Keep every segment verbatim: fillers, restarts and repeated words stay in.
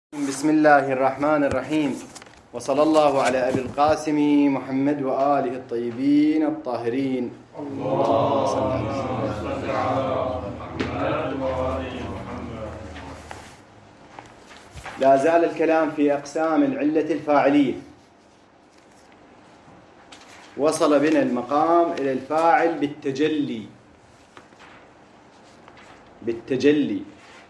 بسم الله الرحمن الرحيم، وصلى الله على أبي القاسم محمد وآله الطيبين الطاهرين. اللهم صل على محمد وآل محمد. لا زال الكلام في أقسام العلة الفاعلية. وصل بنا المقام إلى الفاعل بالتجلي بالتجلي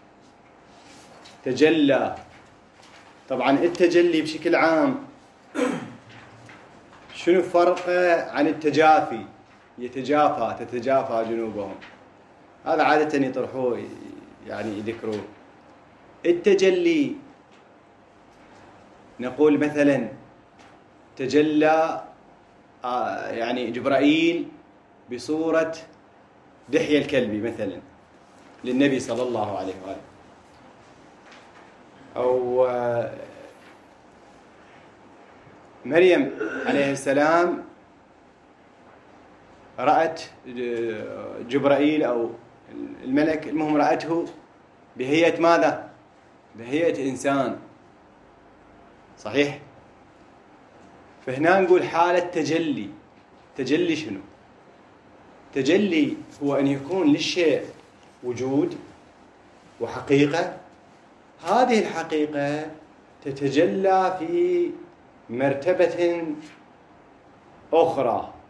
تجلى. طبعا التجلي بشكل عام شنو فرقه عن التجافي؟ يتجافى تتجافى جنوبهم، هذا عادة يطرحوه يعني يذكروه. التجلي نقول مثلا تجلى يعني جبرائيل بصورة دحية الكلبي مثلا للنبي صلى الله عليه وآله، أو مريم عليه السلام رأت جبرائيل أو الملك، المهم رأته بهيئة ماذا؟ بهيئة إنسان، صحيح؟ فهنا نقول حالة تجلي. تجلي شنو؟ تجلي هو أن يكون للشيء وجود وحقيقة، هذه الحقيقة تتجلى في مرتبة أخرى.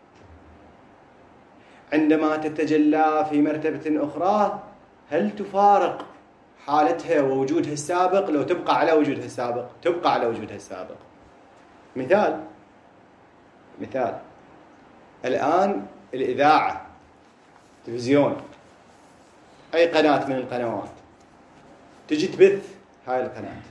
عندما تتجلى في مرتبة أخرى هل تفارق حالتها ووجودها السابق؟ لو تبقى على وجودها السابق تبقى على وجودها السابق. مثال مثال الآن الإذاعة، تلفزيون، أي قناة من القنوات تجي تبث هاي القناة،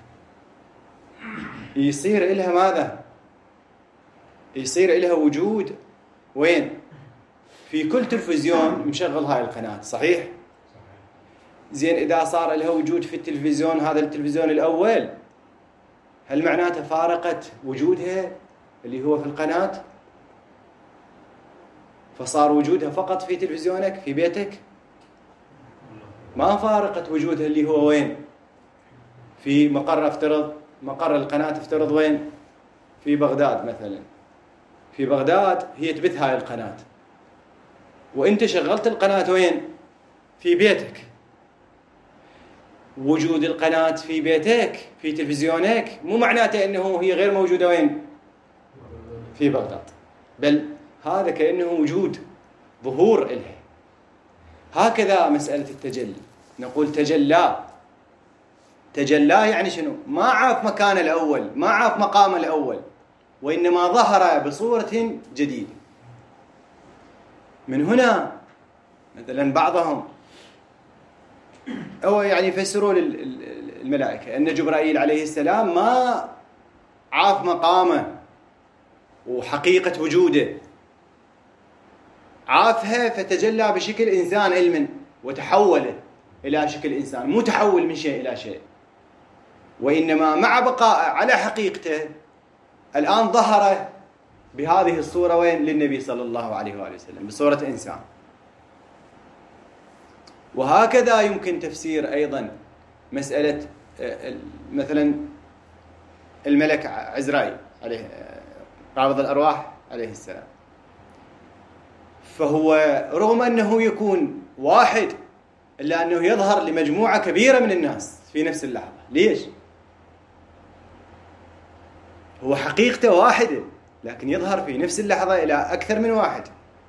يصير إلها ماذا؟ يصير إلها وجود وين؟ في كل تلفزيون مشغل هاي القناة، صحيح؟ زين، إذا صار لها وجود في التلفزيون، هذا التلفزيون الأول، هل معناته فارقت وجودها اللي هو في القناة فصار وجودها فقط في تلفزيونك في بيتك؟ ما فارقت وجودها اللي هو وين؟ في مقر، افترض مقر القناة افترض وين؟ في بغداد مثلا. في بغداد هي تبث هاي القناة، وانت شغلت القناة وين؟ في بيتك. وجود القناة في بيتك في تلفزيونك مو معناته انه هي غير موجودة وين؟ في بغداد، بل هذا كأنه وجود ظهور إلها. هكذا مسألة التجلي، نقول تجلى. تجلى يعني شنو؟ ما عاف مكان الأول، ما عاف مقام الأول، وإنما ظهر بصورة جديدة. من هنا مثلا بعضهم أو يعني يفسروا للملائكة أن جبرائيل عليه السلام ما عاف مقامه وحقيقة وجوده، عافها فتجلى بشكل إنسان علما وتحول إلى شكل إنسان، مو تحول من شيء إلى شيء، وإنما مع بقاء على حقيقته الآن ظهر بهذه الصورة وين؟ للنبي صلى الله عليه وآله وسلم بصورة إنسان. وهكذا يمكن تفسير أيضا مسألة مثلا الملك عزرائيل عليه قابض الأرواح عليه السلام، فهو رغم أنه يكون واحد إلا أنه يظهر لمجموعة كبيرة من الناس في نفس اللحظة. ليش؟ هو حقيقته واحدة لكن يظهر في نفس اللحظة إلى أكثر من واحد،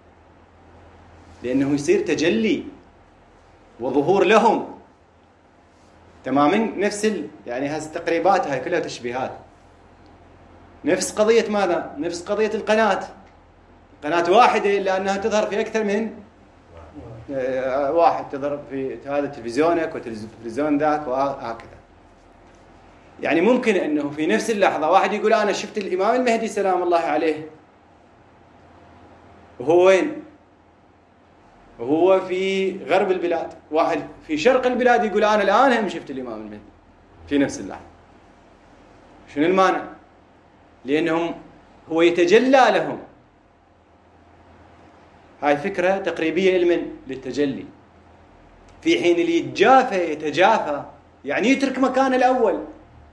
لأنه يصير تجلي وظهور لهم تماما. نفس ال... يعني هذه التقريبات هاي كلها تشبيهات. نفس قضية ماذا؟ نفس قضية القناة، قناة واحدة إلا أنها تظهر في أكثر من واحد، تظهر في هذا تلفزيونك وتلفزيون ذاك وهكذا. يعني ممكن أنه في نفس اللحظة واحد يقول أنا شفت الإمام المهدي سلام الله عليه، وهو وين؟ وهو في غرب البلاد. واحد في شرق البلاد يقول أنا الآن هم شفت الإمام المهدي في نفس اللحظة. شنو المانع؟ لأنهم هو يتجلى لهم. هاي فكرة تقريبية علما للتجلي. في حين اللي يتجافى يتجافى يعني يترك مكان الأول،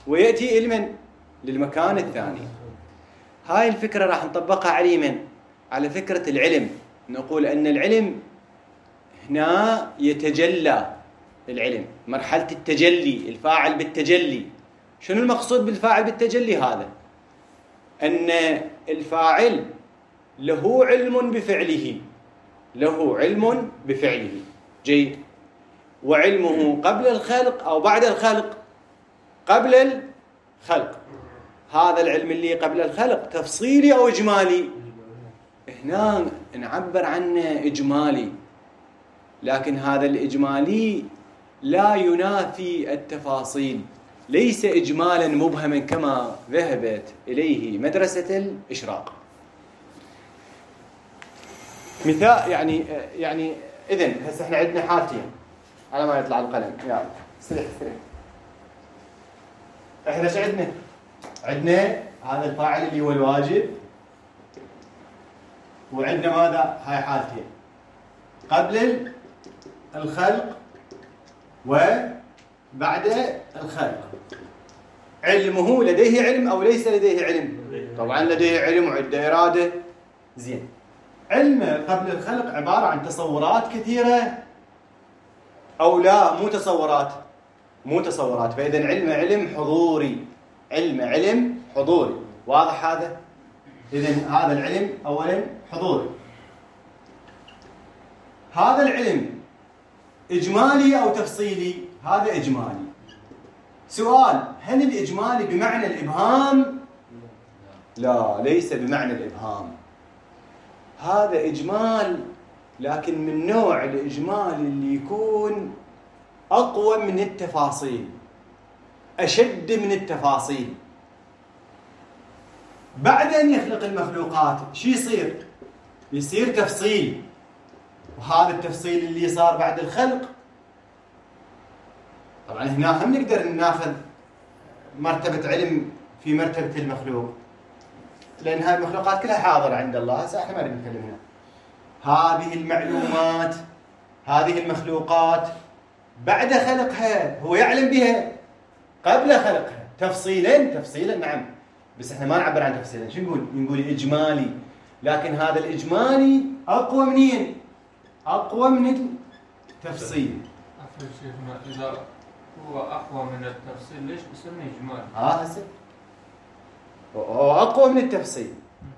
ويأتي لمن؟ للمكان الثاني. هاي الفكرة راح نطبقها على من؟ على فكرة العلم. نقول أن العلم هنا يتجلى، العلم مرحلة التجلي، الفاعل بالتجلي. شنو المقصود بالفاعل بالتجلي هذا؟ أن الفاعل له علم بفعله، له علم بفعله. جيد. وعلمه قبل الخلق أو بعد الخلق؟ قبل الخلق. هذا العلم اللي قبل الخلق تفصيلي أو إجمالي؟ هنا نعبر عنه إجمالي، لكن هذا الإجمالي لا ينافي التفاصيل، ليس إجمالا مبهما كما ذهبت إليه مدرسة الإشراق. مثال يعني يعني إذن هسه احنا عندنا حالتين على ما يطلع القلم. يلا استريح استريح. احنا ايش عندنا؟ عندنا هذا الفاعل اللي هو الواجب، وعندنا ماذا؟ هاي حالتين قبل الخلق وبعد الخلق. علمه لديه علم أو ليس لديه علم؟ طبعا لديه علم وعنده إرادة. زين. علمه قبل الخلق عبارة عن تصورات كثيرة أو لا؟ مو تصورات، مو تصورات. فإذا علم علم حضوري، علم علم حضوري. واضح هذا؟ إذن هذا العلم أولا حضوري. هذا العلم إجمالي أو تفصيلي؟ هذا إجمالي. سؤال: هل الإجمالي بمعنى الإبهام؟ لا، ليس بمعنى الإبهام. هذا إجمال، لكن من نوع الإجمال اللي يكون أقوى من التفاصيل، أشد من التفاصيل. بعد أن يخلق المخلوقات شو يصير؟ يصير تفصيل. وهذا التفصيل اللي صار بعد الخلق، طبعا هنا هم نقدر ناخذ مرتبة علم في مرتبة المخلوق، لأن هذه المخلوقات كلها حاضرة عند الله. هسه احنا ما نبي نتكلم هنا. هذه المعلومات، هذه المخلوقات بعد خلقها هو يعلم بها، قبل خلقها تفصيلا تفصيلا نعم، بس احنا ما نعبر عن تفصيلا. شو نقول؟ نقول إجمالي، لكن هذا الإجمالي أقوى منين؟ أقوى من التفصيل. أفضل شيخنا إذا هو أقوى من التفصيل ليش بسميه إجمالي؟ آه هسه هو أقوى من التفصيل.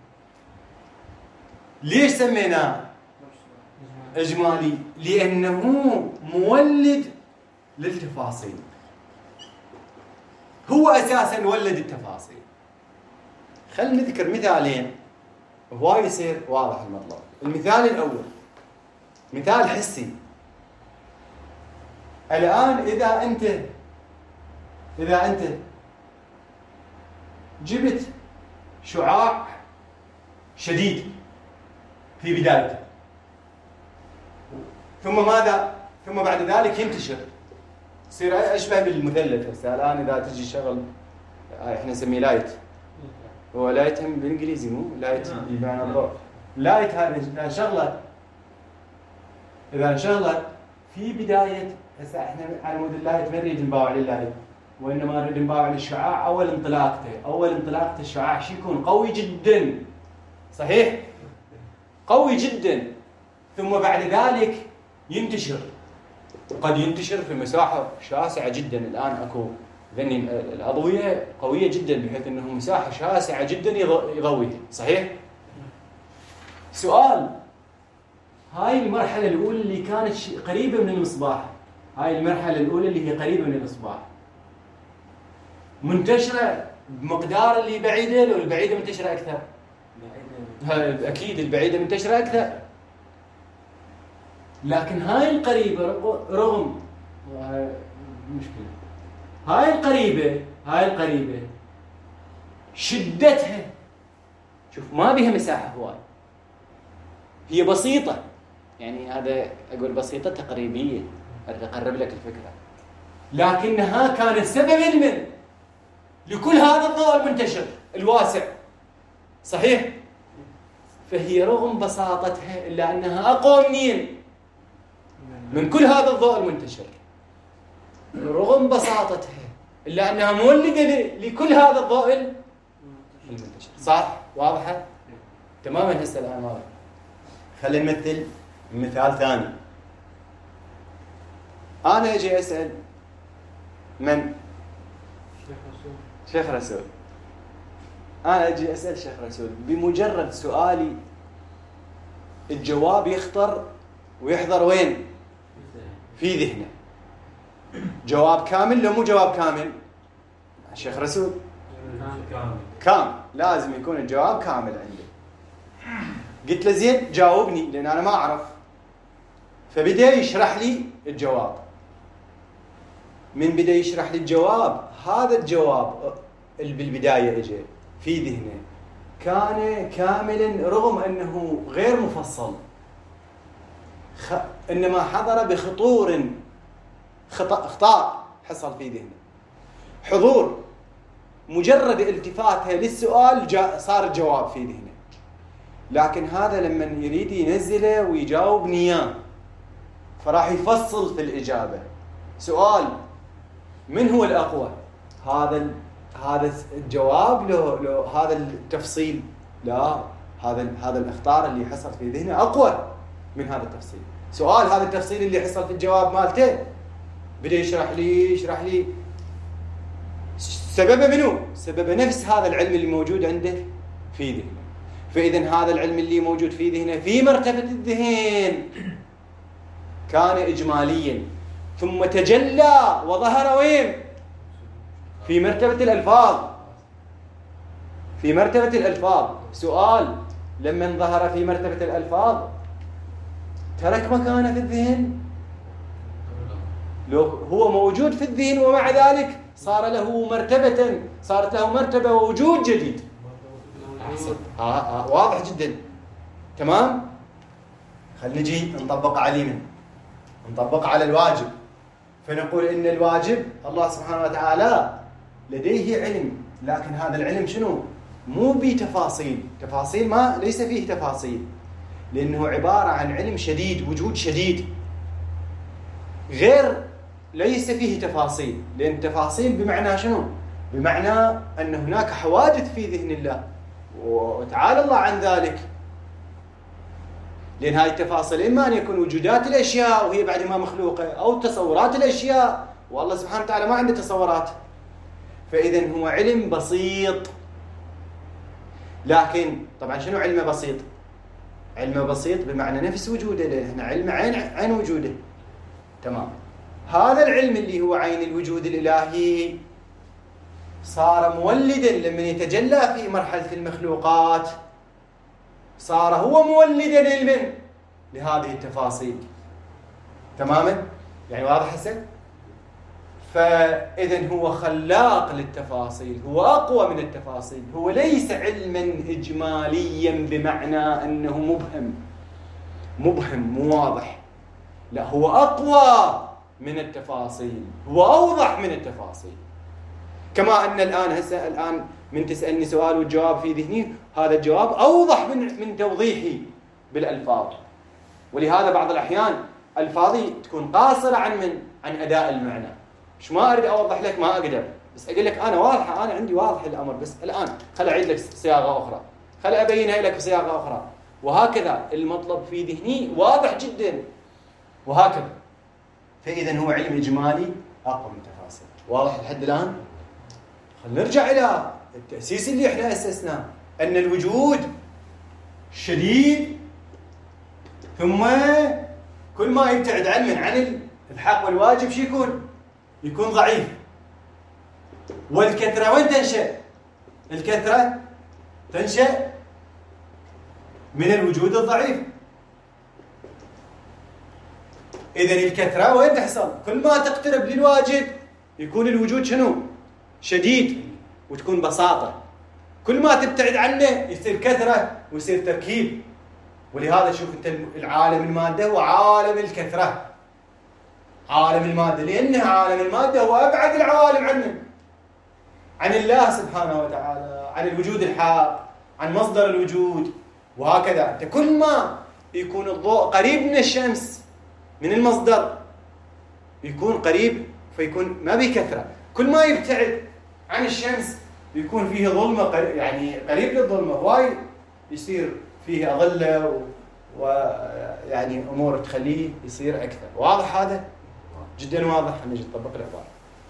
ليش سميناه إجمالي؟ لأنه مولد للتفاصيل، هو أساساً ولد التفاصيل. خلينا نذكر مثالين وهواي يصير واضح المطلب. المثال الأول مثال حسي. الآن إذا أنت إذا أنت جبت شعاع شديد في بدايته، ثم ماذا؟ ثم بعد ذلك ينتشر، يصير أشبه بالمثلث. هسه الآن إذا تجي شغل إحنا نسميه لايت، هو لايت هم بالإنجليزي مو لايت بمعنى الضوء. لايت هذا شغلة إذا شغلة في بداية. هسه إحنا على مود اللايت ما نريد نباوع لللايت، وإنما نريد نباوع للشعاع. أول انطلاقته أول انطلاقته الشعاع شو يكون؟ قوي جدا، صحيح؟ قوي جدا. ثم بعد ذلك ينتشر، قد ينتشر في مساحة شاسعة جدا. الآن أكو ذني الأضوية قوية جدا بحيث أنه مساحة شاسعة جدا يضويها، صحيح؟ سؤال: هاي المرحلة الأولى اللي كانت قريبة من المصباح، هاي المرحلة الأولى اللي هي قريبة من المصباح، منتشرة بمقدار اللي بعيدة لو البعيدة منتشرة أكثر؟ أكيد البعيدة منتشرة أكثر. لكن هاي القريبة رغم مشكلة هاي القريبة هاي القريبة شدتها، شوف ما بها مساحة هواي، هي بسيطة. يعني هذا أقول بسيطة تقريبية، أقرب لك الفكرة. لكنها كانت سبب من لكل هذا الضوء المنتشر الواسع، صحيح؟ فهي رغم بساطتها إلا أنها أقوى منين؟ من كل هذا الضوء المنتشر. رغم بساطتها إلا أنها مولدة لكل هذا الضوء المنتشر. صح؟ واضحة؟ تماما. هسه الآن واضح. خلينا نمثل مثال ثاني. أنا أجي أسأل من؟ شيخ رسول. شيخ رسول. أنا أجي أسأل شيخ رسول، بمجرد سؤالي الجواب يخطر ويحضر وين؟ في ذهنه. جواب كامل لو مو جواب كامل؟ شيخ رسول كامل. كامل، لازم يكون الجواب كامل عنده. قلت له زين جاوبني لأن أنا ما أعرف. فبدأ يشرح لي الجواب. من بدأ يشرح لي الجواب، هذا الجواب اللي بالبداية اجى في ذهنه كان كاملا رغم أنه غير مفصل، خ... إنما حضر بخطور خطأ اخطاء حصل في ذهنه. حضور مجرد التفاته للسؤال جا... صار الجواب في ذهنه. لكن هذا لما يريد ينزله ويجاوب نياه فراح يفصل في الإجابة. سؤال من هو الأقوى؟ هذا ال... هذا الجواب له له هذا التفصيل؟ لا، هذا هذا الاخطار اللي حصل في ذهنه اقوى من هذا التفصيل. سؤال هذا التفصيل اللي حصل في الجواب مالته بدا يشرح لي يشرح لي سببه منه؟ سببه نفس هذا العلم اللي موجود عنده في ذهنه. فاذا هذا العلم اللي موجود في ذهنه في مرتبة الذهن كان اجماليا، ثم تجلى وظهر وين؟ في مرتبة الألفاظ. في مرتبة الألفاظ. سؤال لما ظهر في مرتبة الألفاظ ترك مكانه في الذهن؟ لو هو موجود في الذهن ومع ذلك صار له مرتبة، صارت له مرتبة ووجود جديد. آه آه واضح جدا. تمام؟ خلينا نجي نطبق علينا، نطبق على الواجب. فنقول إن الواجب الله سبحانه وتعالى لديه علم، لكن هذا العلم شنو؟ مو بتفاصيل، تفاصيل ما ليس فيه تفاصيل، لأنه عبارة عن علم شديد، وجود شديد، غير ليس فيه تفاصيل. لأن تفاصيل بمعنى شنو؟ بمعنى أن هناك حوادث في ذهن الله وتعالى الله عن ذلك. لأن هذه التفاصيل إما أن يكون وجودات الأشياء وهي بعد ما مخلوقة، أو تصورات الأشياء والله سبحانه وتعالى ما عنده تصورات. فإذا هو علم بسيط. لكن طبعا شنو علمه بسيط؟ علمه بسيط بمعنى نفس وجوده، لأن علم عين عين وجوده. تمام. هذا العلم اللي هو عين الوجود الإلهي صار مولدا لمن يتجلى في مرحلة المخلوقات، صار هو مولدا للمن؟ لهذه التفاصيل. تماما؟ يعني واضح حسن؟ فإذن هو خلاق للتفاصيل، هو أقوى من التفاصيل. هو ليس علما إجماليا بمعنى أنه مبهم مبهم مو واضح، لا، هو أقوى من التفاصيل، هو أوضح من التفاصيل. كما أن الآن هسه الآن من تسألني سؤال والجواب في ذهني، هذا الجواب أوضح من من توضيحي بالألفاظ. ولهذا بعض الأحيان ألفاظي تكون قاصرة عن من عن أداء المعنى. مش ما أريد أوضح لك، ما أقدر، بس أقول لك أنا واضحة، أنا عندي واضح الأمر، بس الآن خل أعيد لك صياغة أخرى، خل أبينها لك بصياغة أخرى، وهكذا المطلب في ذهني واضح جدا، وهكذا. فإذا هو علم إجمالي أقوى من التفاصيل. واضح لحد الآن؟ خل نرجع إلى التأسيس اللي إحنا أسسناه، أن الوجود شديد، ثم كل ما يبتعد علما عن الحق والواجب شو يكون؟ يكون ضعيف. والكثرة وين تنشأ؟ الكثرة تنشأ من الوجود الضعيف. إذن الكثرة وين تحصل؟ كل ما تقترب للواجب يكون الوجود شنو؟ شديد، وتكون بساطة. كل ما تبتعد عنه يصير كثرة ويصير تركيب. ولهذا شوف انت العالم المادة هو عالم الكثرة، عالم المادة، لأنه عالم المادة هو أبعد العوالم عنه، عن الله سبحانه وتعالى، عن الوجود الحق، عن مصدر الوجود. وهكذا انت كل ما يكون الضوء قريب من الشمس، من المصدر، يكون قريب، فيكون ما بكثرة. كل ما يبتعد عن الشمس يكون فيه ظلمة، يعني قريب للظلمة هواي يصير فيه أظلة ويعني أمور تخليه يصير أكثر. واضح هذا؟ جدا واضح. نجي نطبق العبارة.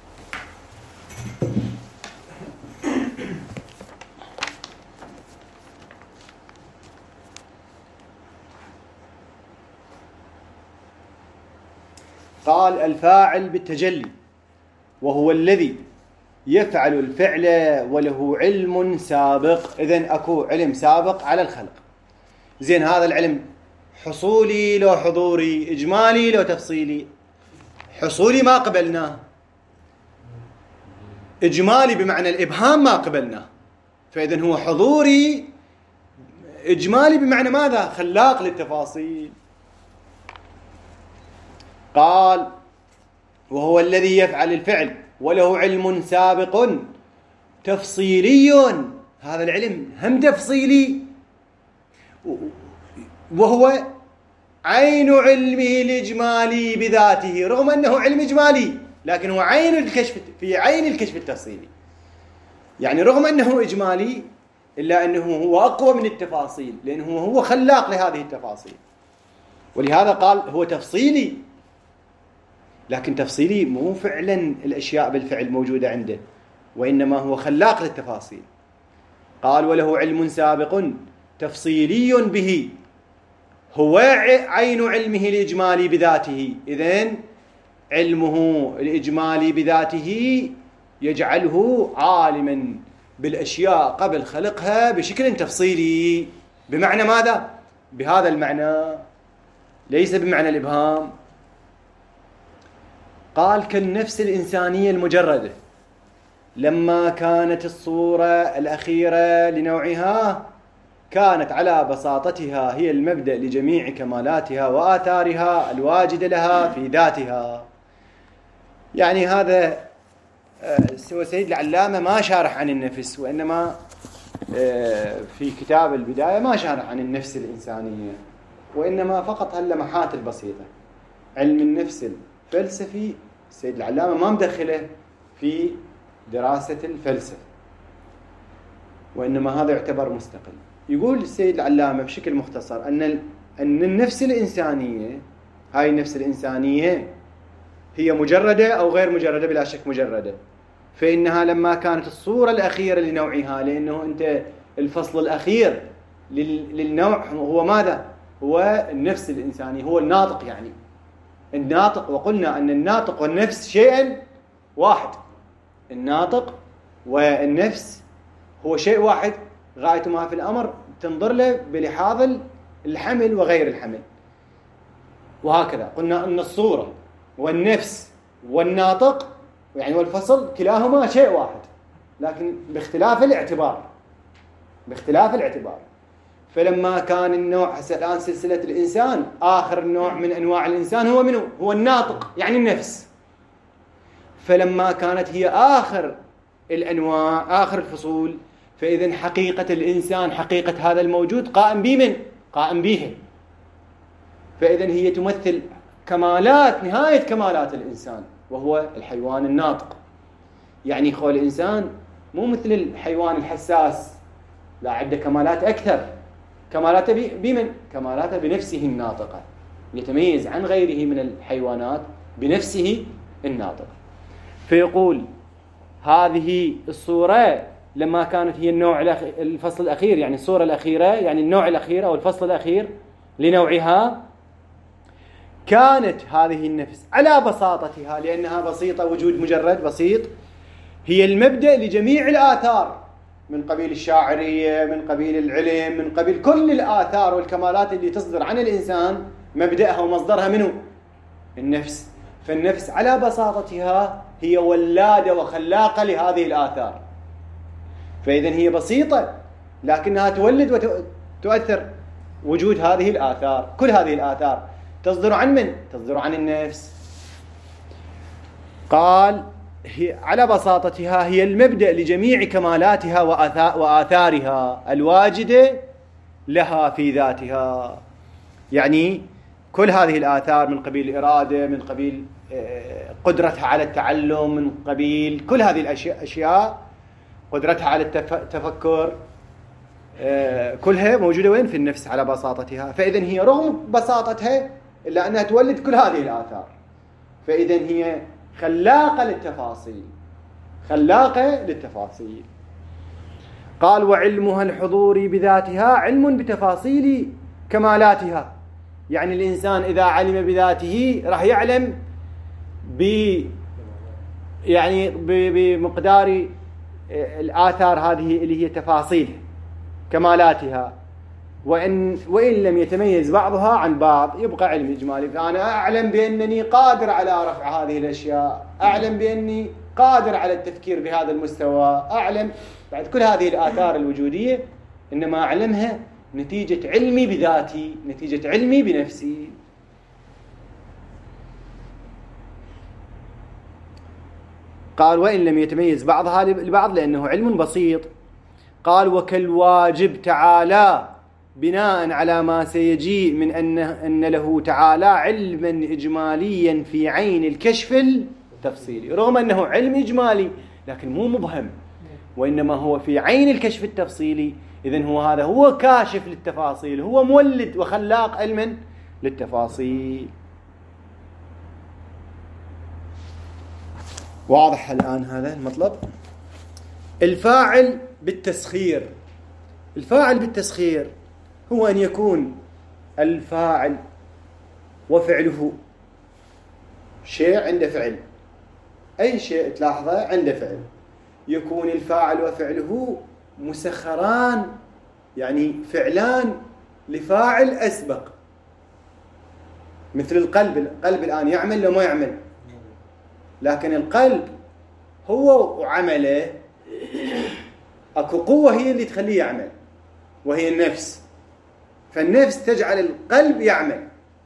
قال الفاعل بالتجلي وهو الذي يفعل الفعل وله علم سابق. إذن أكو علم سابق على الخلق. زين، هذا العلم حصولي لو حضوري، إجمالي لو تفصيلي؟ حصولي ما قبلناه، إجمالي بمعنى الإبهام ما قبلناه، فإذن هو حضوري إجمالي بمعنى ماذا؟ خلاق للتفاصيل. قال وهو الذي يفعل الفعل وله علم سابق تفصيلي. هذا العلم هم تفصيلي، وهو عين علمه الإجمالي بذاته، رغم أنه علم إجمالي لكن هو عين الكشف في عين الكشف التفصيلي. يعني رغم أنه إجمالي إلا أنه هو أقوى من التفاصيل، لأنه هو خلاق لهذه التفاصيل. ولهذا قال هو تفصيلي، لكن تفصيلي مو فعلا الأشياء بالفعل موجودة عنده، وإنما هو خلاق للتفاصيل. قال وله علم سابق تفصيلي به، هو عين علمه الإجمالي بذاته. إذن علمه الإجمالي بذاته يجعله عالما بالأشياء قبل خلقها بشكل تفصيلي. بمعنى ماذا؟ بهذا المعنى، ليس بمعنى الإبهام. قال كالنفس الإنسانية المجردة لما كانت الصورة الأخيرة لنوعها كانت على بساطتها هي المبدأ لجميع كمالاتها وآثارها الواجدة لها في ذاتها. يعني هذا سوى سيد العلامة ما شارح عن النفس، وإنما في كتاب البداية ما شارح عن النفس الإنسانية، وإنما فقط هاللمحات البسيطة. علم النفس الفلسفي السيد العلامة ما مدخله في دراسة الفلسفة، وإنما هذا يعتبر مستقل. يقول السيد العلامة بشكل مختصر أن أن النفس الإنسانية، هاي النفس الإنسانية هي مجردة أو غير مجردة؟ بلا شك مجردة. فإنها لما كانت الصورة الأخيرة لنوعها، لأنه أنت الفصل الأخير للنوع هو ماذا؟ هو النفس الإنسانية، هو الناطق. يعني الناطق، وقلنا أن الناطق والنفس شيئا واحد. الناطق والنفس هو شيء واحد، غاية ما في الأمر تنظر له بلحاظ الحمل وغير الحمل. وهكذا قلنا أن الصورة والنفس والناطق يعني والفصل كلاهما شيء واحد، لكن باختلاف الاعتبار باختلاف الاعتبار فلما كان النوع هسه الآن سلسلة الإنسان، آخر نوع من أنواع الإنسان هو منه؟ هو الناطق، يعني النفس. فلما كانت هي آخر الأنواع، آخر الفصول، فإذن حقيقة الإنسان، حقيقة هذا الموجود قائم بمن؟ قائم به. فإذن هي تمثل كمالات، نهاية كمالات الإنسان، وهو الحيوان الناطق. يعني خو الإنسان مو مثل الحيوان الحساس، لا، عنده كمالات أكثر. كمالاته بمن؟ كمالاته بنفسه الناطقة، يتميز عن غيره من الحيوانات بنفسه الناطقة. فيقول هذه الصورة لما كانت هي النوع الفصل الأخير، يعني الصورة الأخيرة، يعني النوع الأخير أو الفصل الأخير لنوعها، كانت هذه النفس على بساطتها، لأنها بسيطة، وجود مجرد بسيط، هي المبدأ لجميع الآثار من قبيل الشاعرية، من قبيل العلم، من قبيل كل الآثار والكمالات اللي تصدر عن الإنسان، مبدأها ومصدرها منه النفس. فالنفس على بساطتها هي ولادة وخلاقة لهذه الآثار. فإذن هي بسيطة لكنها تولد وتؤثر وجود هذه الآثار. كل هذه الآثار تصدر عن من؟ تصدر عن النفس. قال هي على بساطتها هي المبدأ لجميع كمالاتها وآثارها الواجدة لها في ذاتها. يعني كل هذه الآثار من قبيل الإرادة، من قبيل قدرتها على التعلم، من قبيل كل هذه الأشياء، قدرتها على التفكر، كلها موجودة وين؟ في النفس على بساطتها. فإذن هي رغم بساطتها إلا أنها تولد كل هذه الآثار، فإذن هي خلاقة للتفاصيل، خلاقة للتفاصيل. قال وعلمها الحضوري بذاتها علم بتفاصيل كمالاتها. يعني الإنسان إذا علم بذاته راح يعلم ب يعني بمقدار الآثار هذه اللي هي تفاصيل كمالاتها، وإن وإن لم يتميز بعضها عن بعض يبقى علم إجمالي. فأنا أعلم بأنني قادر على رفع هذه الأشياء، أعلم بأني قادر على التفكير بهذا المستوى، أعلم بعد كل هذه الآثار الوجودية، إنما أعلمها نتيجة علمي بذاتي، نتيجة علمي بنفسي. قال وإن لم يتميز بعضها لبعض لأنه علم بسيط. قال وكالواجب تعالى بناء على ما سيجيء من أن, أن له تعالى علما إجماليا في عين الكشف التفصيلي، رغم أنه علم إجمالي لكن مو مبهم، وإنما هو في عين الكشف التفصيلي. إذن هو هذا هو كاشف للتفاصيل، هو مولد وخلاق علما للتفاصيل. واضح الآن هذا المطلب؟ الفاعل بالتسخير. الفاعل بالتسخير هو أن يكون الفاعل وفعله شيء عند فعل، أي شيء تلاحظه عند فعل، يكون الفاعل وفعله مسخران، يعني فعلان لفاعل أسبق. مثل القلب، القلب الآن يعمل لو ما يعمل، لكن القلب هو وعمله أكو قوة هي اللي تخليه يعمل، وهي النفس. فالنفس تجعل القلب يعمل،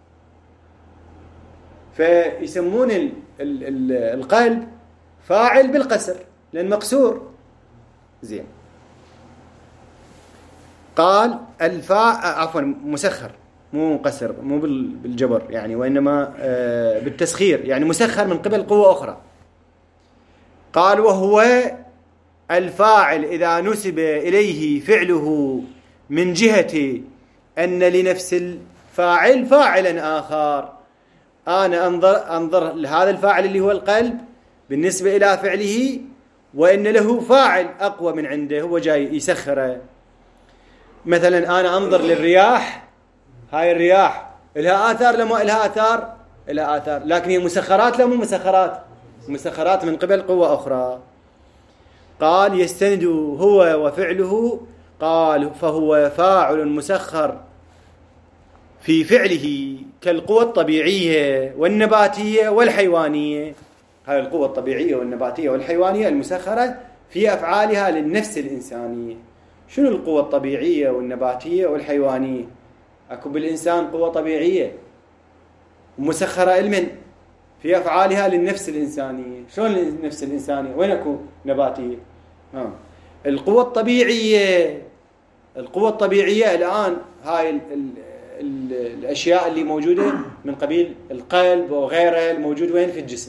فيسمون ال ال ال القلب فاعل بالقسر لأن مقسور. زين. قال الفاء عفوا مسخر، مو قسر، مو بالجبر يعني، وإنما بالتسخير، يعني مسخر من قبل قوة أخرى. قال وهو الفاعل إذا نسب إليه فعله من جهة أن لنفس الفاعل فاعلا آخر. أنا أنظر, أنظر لهذا الفاعل اللي هو القلب بالنسبة إلى فعله، وإن له فاعل أقوى من عنده هو جاي يسخره. مثلا أنا أنظر للرياح، هاي الرياح لها آثار لما لها آثار، لها آثار، لكن هي مسخرات لا مو مسخرات، مسخرات من قبل قوة أخرى. قال يستند هو وفعله، قال فهو فاعل مسخر في فعله كالقوى الطبيعية والنباتية والحيوانية. هاي القوى الطبيعية والنباتية والحيوانية المسخرة في أفعالها للنفس الإنسانية. شنو القوى الطبيعية والنباتية والحيوانية؟ أكو بالإنسان قوة طبيعية مسخرة علما في أفعالها للنفس الإنسانية. شلون النفس الإنسانية؟ وين أكو نباتية؟ ها. القوة الطبيعية، القوة الطبيعية الآن هاي ال ال ال الأشياء اللي موجودة من قبيل القلب وغيرها الموجود وين؟ في الجسم.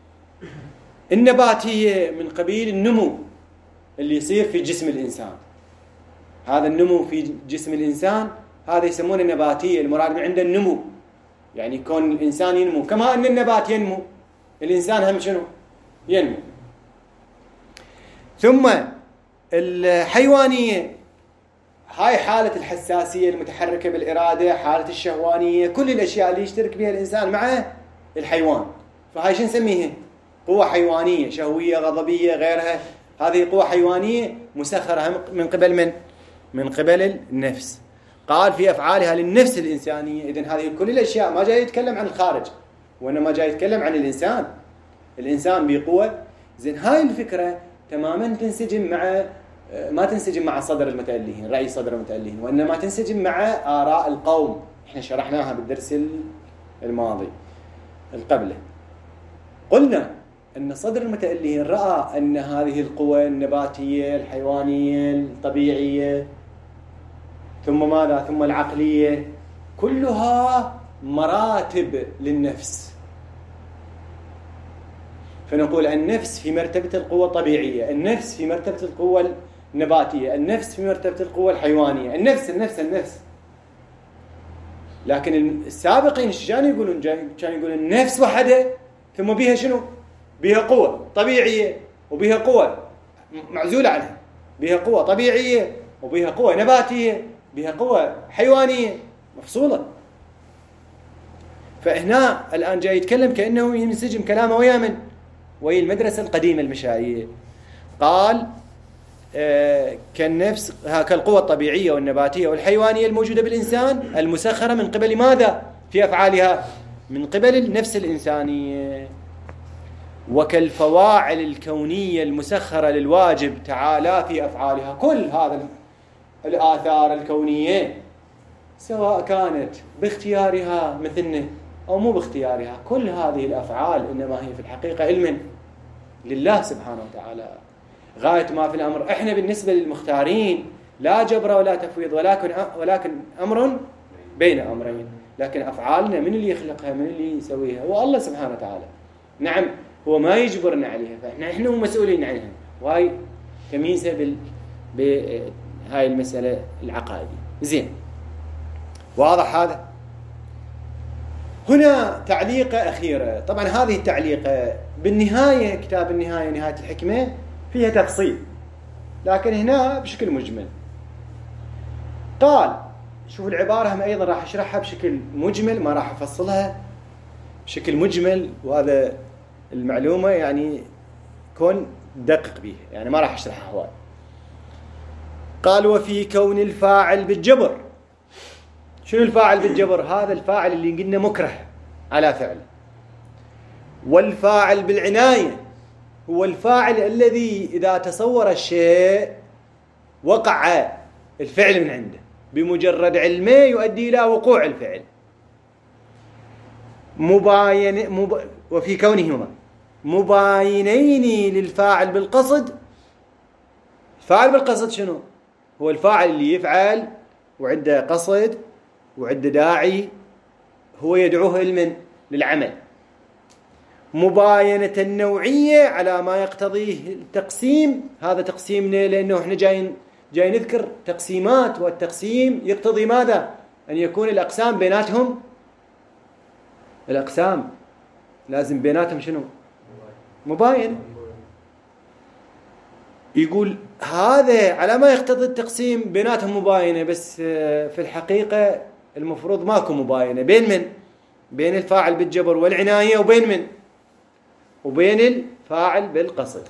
النباتية من قبيل النمو اللي يصير في جسم الإنسان. هذا النمو في جسم الإنسان هذا يسمونه النباتية، المراد من عنده النمو، يعني يكون الإنسان ينمو كما أن النبات ينمو، الإنسان هم شنو؟ ينمو. ثم الحيوانية هاي حالة الحساسية المتحركة بالإرادة، حالة الشهوانية، كل الأشياء اللي يشترك بها الإنسان مع الحيوان. فهاي شو نسميها؟ قوة حيوانية، شهوية، غضبية، غيرها. هذه قوة حيوانية مسخرة من قبل من؟ من قبل النفس. قال في أفعالها للنفس الإنسانية. إذن هذه كل الأشياء ما جاي يتكلم عن الخارج، وإنما جاي يتكلم عن الإنسان. الإنسان بقوة. زين هاي الفكرة تماما تنسجم مع، ما تنسجم مع صدر المتألهين، رأي صدر المتألهين، وإنما تنسجم مع آراء القوم. إحنا شرحناها بالدرس الماضي القبله. قلنا أن صدر المتألهين رأى أن هذه القوى النباتية الحيوانية الطبيعية ثم ماذا؟ ثم العقلية كلها مراتب للنفس، فنقول النفس في مرتبة القوة الطبيعية، النفس في مرتبة القوة النباتية، النفس في مرتبة القوة الحيوانية، النفس النفس النفس. لكن السابقين ايش كانوا يقولون؟ كانوا يقولون النفس وحده ثم بها شنو؟ بها قوة طبيعية وبها قوة معزولة عنها، بها قوة طبيعية وبها قوة نباتية، بها قوة حيوانية مفصولة. فهنا الآن جاي يتكلم كأنه ينسجم كلامه ويا من؟ وهي المدرسة القديمة المشائية. قال آه كالنفس كالقوة الطبيعية والنباتية والحيوانية الموجودة بالإنسان المسخرة من قبل ماذا؟ في أفعالها من قبل النفس الإنسانية، وكالفواعل الكونية المسخرة للواجب تعالى في أفعالها. كل هذا الآثار الكونية سواء كانت باختيارها مثلنا أو مو باختيارها، كل هذه الأفعال إنما هي في الحقيقة علم لله سبحانه وتعالى. غاية ما في الأمر إحنا بالنسبة للمختارين لا جبر ولا تفويض، ولكن ولكن أمر بين أمرين. لكن أفعالنا من اللي يخلقها؟ من اللي يسويها؟ هو الله سبحانه وتعالى. نعم هو ما يجبرنا عليها، فإحنا إحنا مسؤولين عنها. وهي تمييزها بال بهاي المسألة العقائدية. زين، واضح هذا؟ هنا تعليقة أخيرة. طبعا هذه التعليقة بالنهاية، كتاب النهاية نهاية الحكمة فيها تفصيل، لكن هنا بشكل مجمل. قال شوف العبارة هم أيضا راح أشرحها بشكل مجمل، ما راح أفصلها بشكل مجمل، وهذا المعلومة يعني كون دقق بيها، يعني ما راح أشرحها هواي. قال وفي كون الفاعل بالجبر. شنو الفاعل بالجبر؟ هذا الفاعل اللي قلنا مكره على فعله. والفاعل بالعناية هو الفاعل الذي إذا تصور الشيء وقع الفعل من عنده بمجرد علمه يؤدي إلى وقوع الفعل. مباين مب... وفي كونهما مباينين للفاعل بالقصد. الفاعل بالقصد شنو؟ هو الفاعل اللي يفعل وعنده قصد وعنده داعي، هو يدعوه علما للعمل. مباينة النوعية على ما يقتضيه التقسيم. هذا تقسيمنا لأنه احنا جايين جاي نذكر تقسيمات، والتقسيم يقتضي ماذا؟ أن يكون الأقسام بيناتهم، الأقسام لازم بيناتهم شنو؟ مباين. يقول هذا على ما يقتضي التقسيم بيناتهم مباينة، بس في الحقيقة المفروض ماكو مباينة. بين من؟ بين الفاعل بالجبر والعناية، وبين من؟ وبين الفاعل بالقصد.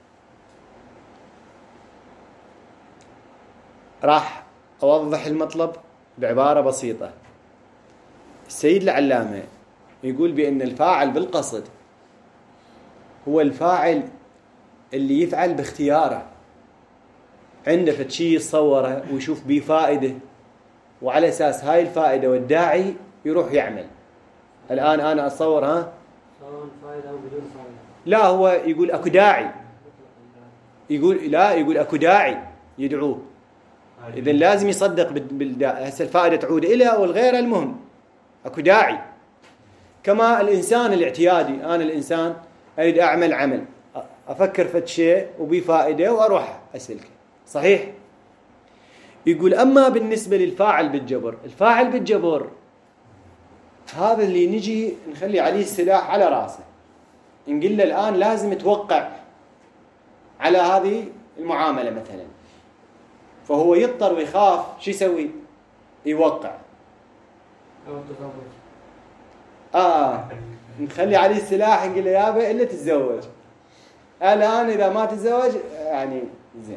راح أوضح المطلب بعبارة بسيطة. السيد العلامة يقول بأن الفاعل بالقصد هو الفاعل اللي يفعل باختياره، عنده فتشي يصوره ويشوف بيه فائدة، وعلى أساس هاي الفائدة والداعي يروح يعمل. الآن أنا أتصور ها سواء فائدة أو بدون فائدة. لا، هو يقول أكو داعي، يقول لا يقول أكو داعي يدعوه، إذن لازم يصدق بالداعي. هسه الفائدة تعود إليه أو الغير، المهم أكو داعي. كما الإنسان الاعتيادي، أنا الإنسان أريد أعمل عمل، أفكر في شيء وبي فائدة وأروح أسلك، صحيح؟ يقول أما بالنسبة للفاعل بالجبر، الفاعل بالجبر هذا اللي نجي نخلي عليه السلاح على راسه، نقول له الآن لازم توقع على هذه المعاملة مثلا، فهو يضطر ويخاف، شو يسوي؟ يوقع. أو التزوج. آه نخلي عليه السلاح، نقول له يابا إلا تتزوج الآن، إذا ما تتزوج يعني زين.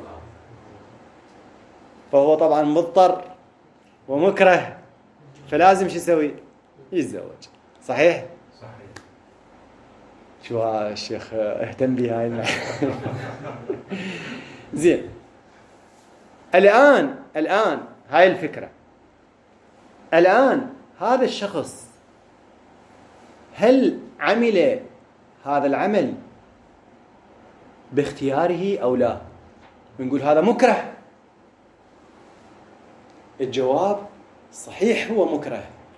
فهو طبعا مضطر ومكره، فلازم شو يسوي؟ يتزوج، صحيح؟ صحيح. شو الشيخ اهتم بهاي زين. الآن الآن هاي الفكرة، الآن هذا الشخص هل عمل هذا العمل باختياره أو لا؟ بنقول هذا مكره. الجواب صحيح هو مكره،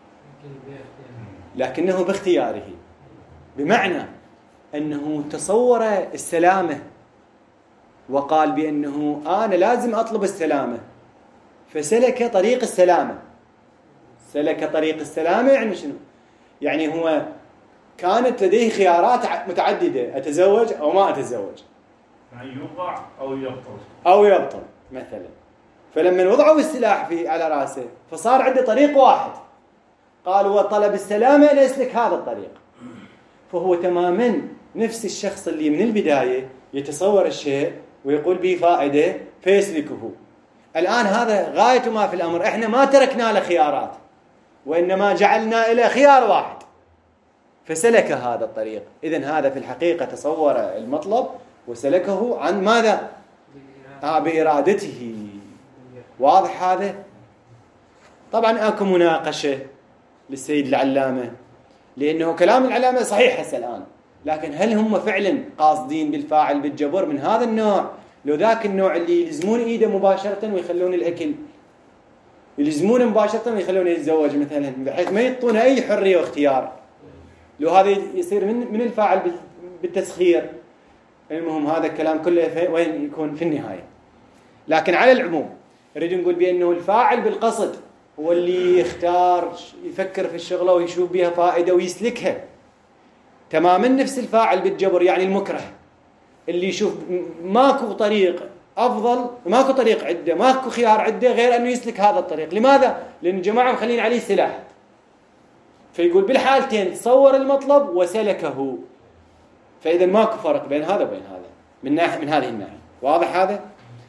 لكنه باختياره، بمعنى أنه تصور السلامة وقال بأنه أنا لازم أطلب السلامة، فسلك طريق السلامة. سلك طريق السلامة يعني شنو؟ يعني هو كانت لديه خيارات متعددة، أتزوج أو ما أتزوج، يعني يوقع أو يبطل أو يبطل مثلا. فلما وضعوا السلاح في على رأسه فصار عنده طريق واحد، قالوا وطلب السلامة نسلك هذا الطريق. فهو تماما نفس الشخص اللي من البداية يتصور الشيء ويقول به فائدة فيسلكه. الآن هذا غاية ما في الأمر، إحنا ما تركنا له خيارات وإنما جعلنا له خيار واحد فسلك هذا الطريق. إذن هذا في الحقيقة تصور المطلب وسلكه عن ماذا؟ آه بإرادته. واضح هذا؟ طبعا أكو مناقشة للسيد العلامة، لأنه كلام العلامة صحيح هسه الآن، لكن هل هم فعلا قاصدين بالفاعل بالجبر من هذا النوع، لو ذاك النوع اللي يلزمون إيده مباشرة ويخلون الأكل، يلزمونه مباشرة ويخلونه يتزوج مثلا، بحيث ما يعطونه أي حرية واختيار، لو هذا يصير من من الفاعل بالتسخير. المهم هذا الكلام كله وين يكون في النهاية. لكن على العموم نريد نقول بأنه الفاعل بالقصد هو اللي يختار يفكر في الشغلة ويشوف بها فائدة ويسلكها، تماما نفس الفاعل بالجبر يعني المكره اللي يشوف ماكو طريق أفضل، ماكو طريق عدة، ماكو خيار عدة غير أنه يسلك هذا الطريق. لماذا؟ لأن الجماعة مخلين عليه سلاح، فيقول بالحالتين تصور المطلب وسلكه. فإذا ماكو فرق بين هذا وبين هذا من ناحية من هذه الناحية. واضح هذا؟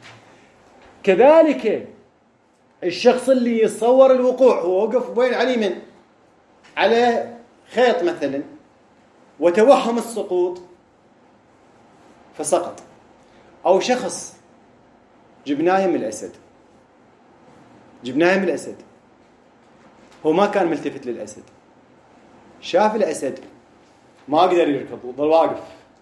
كذلك الشخص اللي يتصور الوقوع هو وقف وين على اليمين على خيط مثلا وتوهم السقوط فسقط، أو شخص جبناه من الأسد جبناه من الأسد هو ما كان ملتفت للأسد، شاف الأسد ما قدر يركض وظل واقف.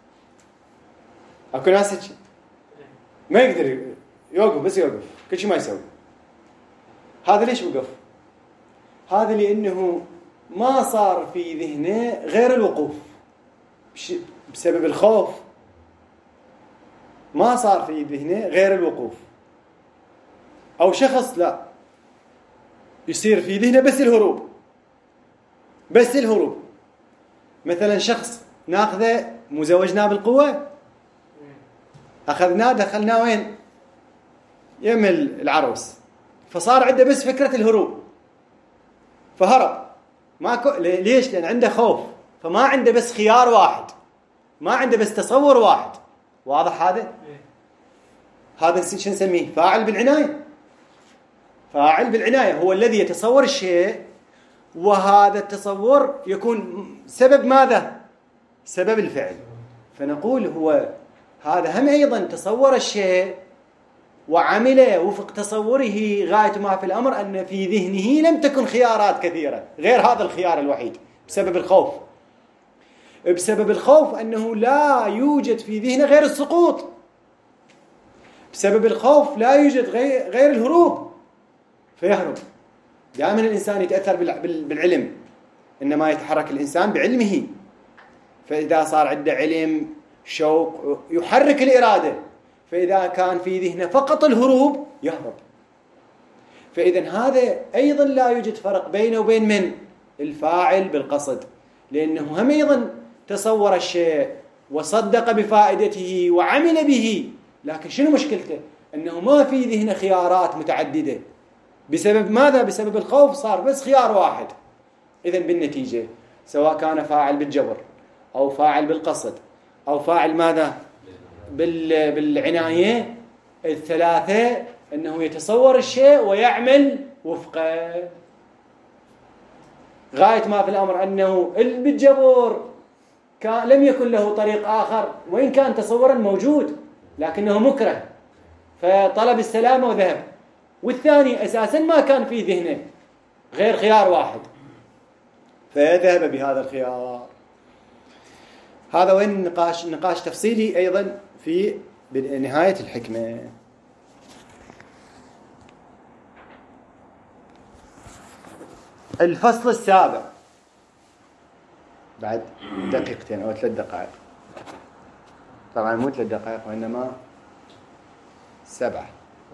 أكو ناس ما يقدر يوقف، بس يوقف كل شيء ما يسوي. هذا ليش وقف؟ هذا لأنه ما صار في ذهنه غير الوقوف بسبب الخوف، ما صار في ذهنه غير الوقوف. أو شخص لا يصير في ذهنه بس الهروب، بس الهروب. مثلا شخص ناخذه مزوجناه بالقوة، أخذناه دخلناه وين؟ يمل العروس، فصار عنده بس فكرة الهروب فهرب. ماكو ليش؟ لأن عنده خوف، فما عنده بس خيار واحد، ما عنده بس تصور واحد. واضح هذا؟ هذا شو نسميه؟ فاعل بالعناية. فاعل بالعناية هو الذي يتصور الشيء، وهذا التصور يكون سبب ماذا؟ سبب الفعل. فنقول هو هذا هم أيضا تصور الشيء وعمل وفق تصوره، غاية ما في الأمر أن في ذهنه لم تكن خيارات كثيرة غير هذا الخيار الوحيد بسبب الخوف. بسبب الخوف أنه لا يوجد في ذهنه غير السقوط، بسبب الخوف لا يوجد غير الهروب فيهرب. دائما الإنسان يتأثر بالعلم، إنما يتحرك الإنسان بعلمه. فإذا صار عنده علم شوق يحرك الإرادة، فإذا كان في ذهنه فقط الهروب يهرب. فإذا هذا أيضا لا يوجد فرق بينه وبين من؟ الفاعل بالقصد، لأنه هم أيضا تصور الشيء وصدق بفائدته وعمل به، لكن شنو مشكلته؟ أنه ما في ذهنه خيارات متعددة. بسبب ماذا؟ بسبب الخوف صار بس خيار واحد. إذن بالنتيجة سواء كان فاعل بالجبر أو فاعل بالقصد أو فاعل ماذا؟ بالعناية، الثلاثة أنه يتصور الشيء ويعمل وفقه. غاية ما في الأمر أنه بالجبر كان لم يكن له طريق آخر، وإن كان تصورا موجود لكنه مكره فطلب السلامة وذهب. والثاني أساسا ما كان في ذهنه غير خيار واحد فذهب بهذا الخيار. هذا وين النقاش؟ نقاش تفصيلي أيضا في نهاية الحكمة. الفصل السابع بعد دقيقتين أو ثلاث دقائق. طبعا مو ثلاث دقائق وإنما سبعة.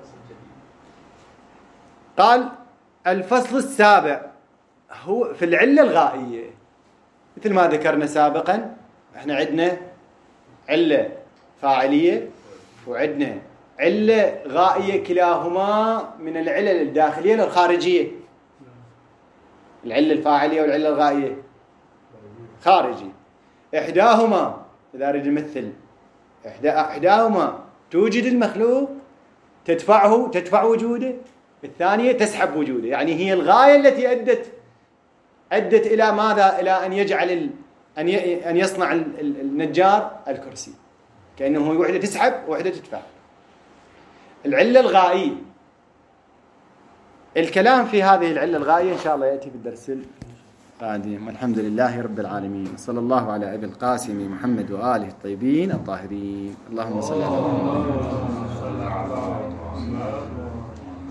قال الفصل السابع هو في العلة الغائية. مثل ما ذكرنا سابقا احنا عندنا علة فاعلية وعندنا علة غائية، كلاهما من العلل الداخلية والخارجية. العلة الفاعلية والعلة الغائية خارجي. إحداهما إذا أريد نمثل إحداهما توجد المخلوق تدفعه تدفع وجوده، الثانية تسحب وجوده. يعني هي الغاية التي أدت أدت إلى ماذا؟ إلى أن يجعل ال... أن ي... أن يصنع النجار الكرسي، كأنه وحدة تسحب وحدة تدفع. العلة الغائية، الكلام في هذه العلة الغائية إن شاء الله يأتي في الدرس القادم. والحمد لله رب العالمين، صلى الله على أبي القاسم محمد وآله الطيبين الطاهرين. اللهم صل على محمد.